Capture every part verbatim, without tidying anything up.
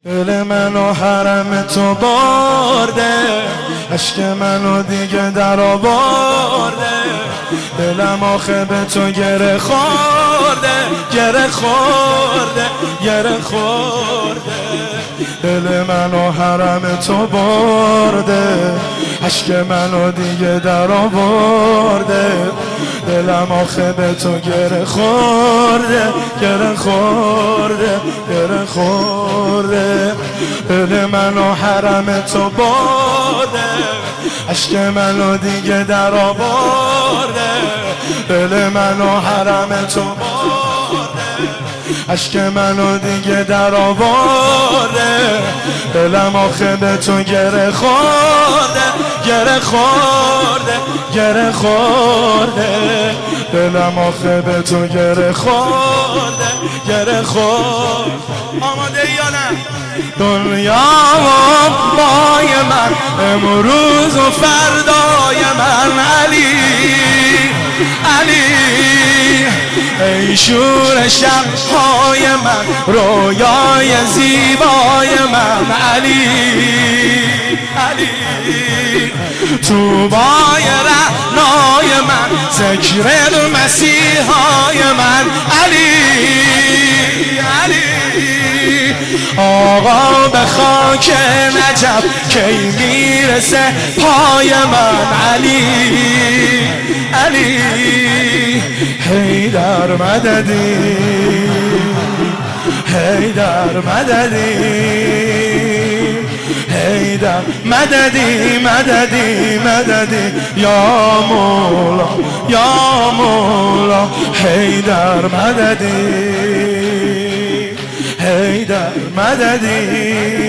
دل منو حرم تو برده، عشق منو دیگه در آورده. دلم آخه به تو گره خورده، گره خورده، گره خورده. دل منو حرم تو برده، عشق منو دیگه در آورده. دلم آخه به تو گره خورده، گره خورده، گره خورده. دل منو حرم تو برده، عشق منو دیگه در آورده. دل منو حرم تو برده، عشق منو دیگه در آورده. دلم آخه به تو گره خورده، گره خورده، گره خورده. دلم آخه به تو گره خورده، گره خورده. آماده یا نه؟ دنیا و مای من، امروز و فردای من. علی علی ای شور شب‌های من، رویای زیبای من. علی علی توبای رعنای من، ذکر مسیحای من. علی علی آقا به خاک نجف کی میرسه پای من. علی علی حیدر مددی، حیدر مددی، حیدر مددی، مددی، مددی. یا مولا، یا مولا، حیدر مددی، حیدر مددی،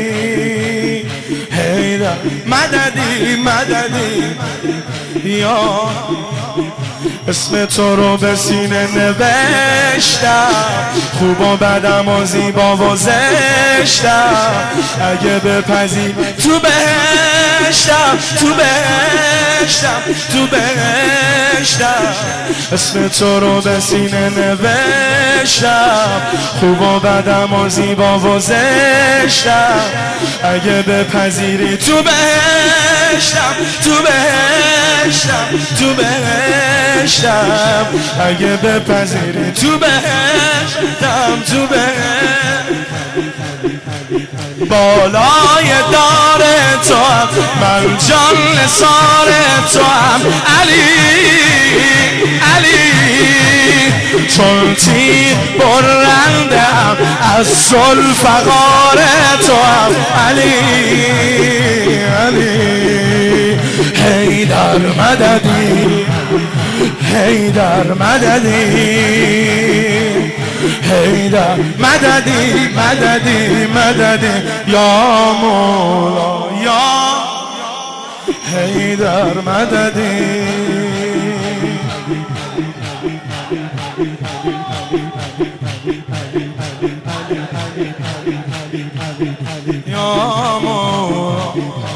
حیدر مددی، مددی. یا اسم تو رو به سینه نوشتم، خوب و بدم و زیبا و زشتم. اگه بپذیر تو بهشتم، تو بهشتم، تو بهشتم. اسم تو رو به سینه نوشتم، خوب و بدم و زیبا و زشتم. اگه بپذیری تو بهشتم، تو بهشتم، تو بهشتم. اگه بپذیری تو بهشتم، تو بهشتم. بالای دار تو هم، من جان نثار تو هم. علی علی چون تیر برنده هم، از ذوالفقار تو هم. علی علی حیدر مددی، حیدر مددی، حیدر مددی، مددی، مددی. یا مولا، یا حیدر مددی. یا مولا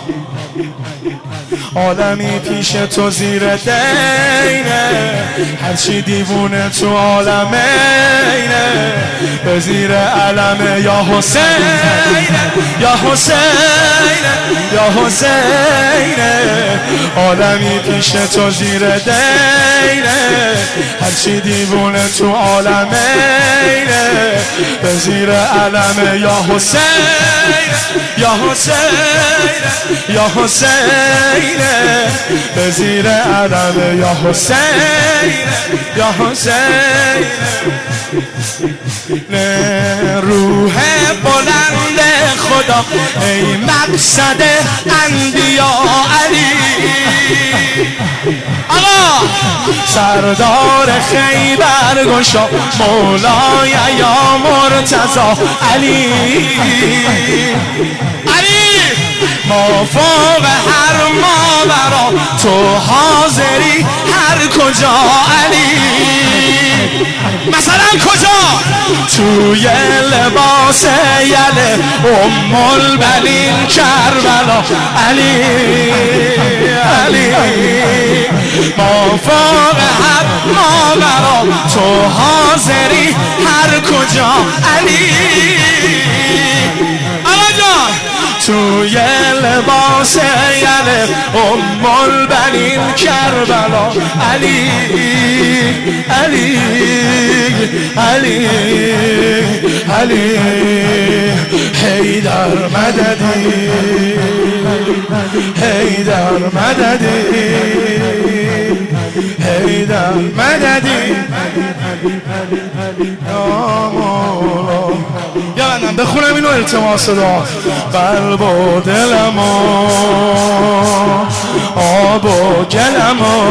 عالمی پیش تو زیر دینه، هرچی دیوونه تو عالمینه. به زیر علم یا حسینه، یا حسینه، یا حسینه. عالمی پیش تو زیر دینه، هرچی دیوونه تو عالمینه. به زیر علم یا حسینه، یا حسینه، یا حسینه. به زیر علم یا حسینه، یا حسینه. روح بلند خدا ای مقصد انبیاء. علی آقا سردار خیبر گشا، مولای یا مرتضی. علی علی ما فوق هر ماورا، تو حاضری هر کجا. علی مثلا کجا؟ توی لباس یله ام البنین کربلا. علی علی ما فوق هر ماورا، تو حاضری هر کجا. علی توی لباس یله ام البنین کربلا علی علی علی علی حیدر مددی حیدر مددی حیدر مددی یا مولا. یا من بخونم اینو التماس دعا. قلب و دلم و آب و گلم و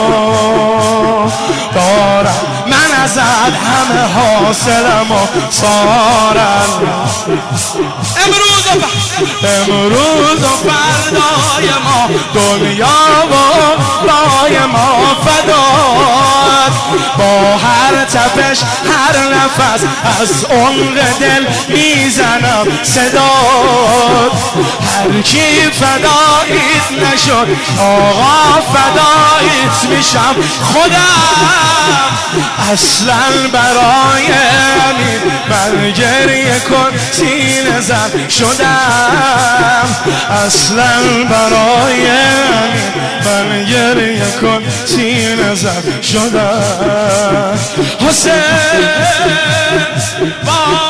دارم من ازت همه حاصلم و سارم امروز و امروز و فردای ما دنیا و بای ما فداد با هر تپش هر نفس از عمق دل میزنم صداد هر کی فدایت نشد آقا فدایت میشم خودم اصلا برای همین من گریه کن سینه زن شدم اصلا برای همین من گریه کن سینه زن شدم حسین با